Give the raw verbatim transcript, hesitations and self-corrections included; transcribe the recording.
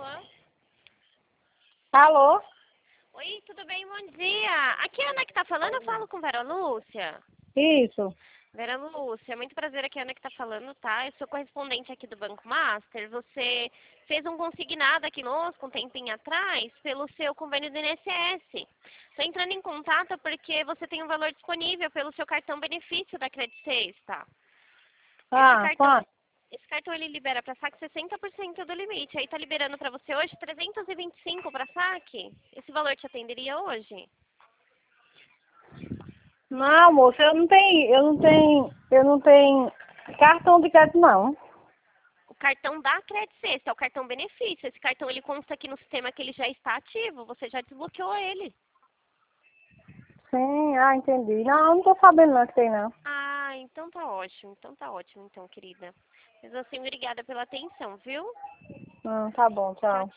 Alô? Alô? Oi, tudo bem? Bom dia. Aqui é a Ana que tá falando, eu falo com Vera Lúcia. Isso. Vera Lúcia, muito prazer, aqui é a Ana que tá falando, tá? Eu sou correspondente aqui do Banco Master. Você fez um consignado aqui conosco um tempinho atrás pelo seu convênio do I N S S. Estou entrando em contato porque você tem um valor disponível pelo seu cartão benefício da Credit Sexta. Esse Ah, cartão, quanto? esse cartão ele libera para saque sessenta por cento do limite. Aí tá liberando para você hoje trezentos e vinte e cinco para saque. Esse valor te atenderia hoje? Não, moça, eu não tenho, eu não tenho, eu não tenho cartão de crédito, não. O cartão da Credit Sexta é o cartão benefício. Esse cartão ele consta aqui no sistema que ele já está ativo. Você já desbloqueou ele. Sim, ah, entendi. Não, eu não tô sabendo não que tem, não. Ah, então tá ótimo. Então tá ótimo, então, querida. Mas assim, obrigada pela atenção, viu? Hum, tá bom, Tchau, tchau.